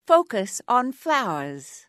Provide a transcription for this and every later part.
Focus on flowers.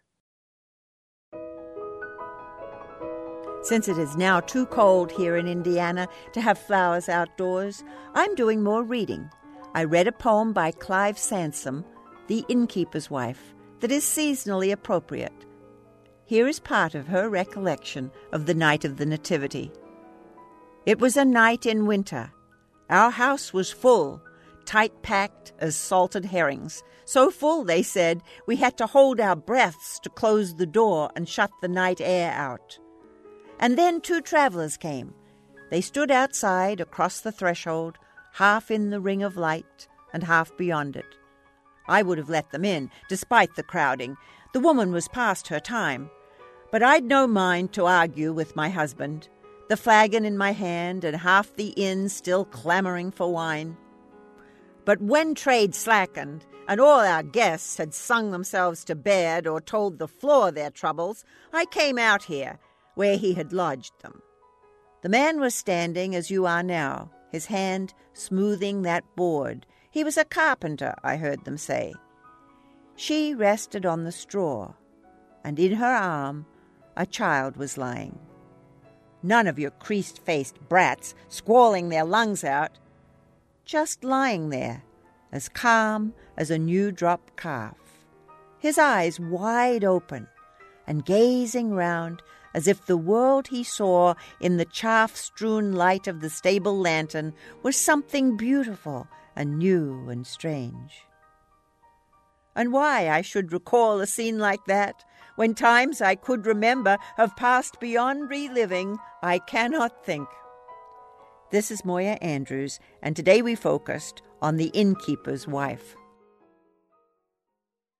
Since it is now too cold here in Indiana to have flowers outdoors, I'm doing more reading. I read a poem by Clive Sansom, The Innkeeper's Wife, that is seasonally appropriate. Here is part of her recollection of the night of the Nativity. It was a night in winter. Our house was full, tight-packed as salted herrings. So full, they said, we had to hold our breaths to close the door and shut the night air out. And then 2 travelers came. They stood outside across the threshold, half in the ring of light and half beyond it. I would have let them in, despite the crowding. The woman was past her time. But I'd no mind to argue with my husband, the flagon in my hand and half the inn still clamoring for wine. But when trade slackened, and all our guests had sung themselves to bed or told the floor their troubles, I came out here, where he had lodged them. The man was standing as you are now, his hand smoothing that board. He was a carpenter, I heard them say. She rested on the straw, and in her arm a child was lying. None of your creased-faced brats squalling their lungs out, just lying there, as calm as a new-dropped calf, his eyes wide open and gazing round as if the world he saw in the chaff-strewn light of the stable lantern was something beautiful and new and strange. And why I should recall a scene like that, when times I could remember have passed beyond reliving, I cannot think. This is Moya Andrews, and today we focused on The Innkeeper's Wife.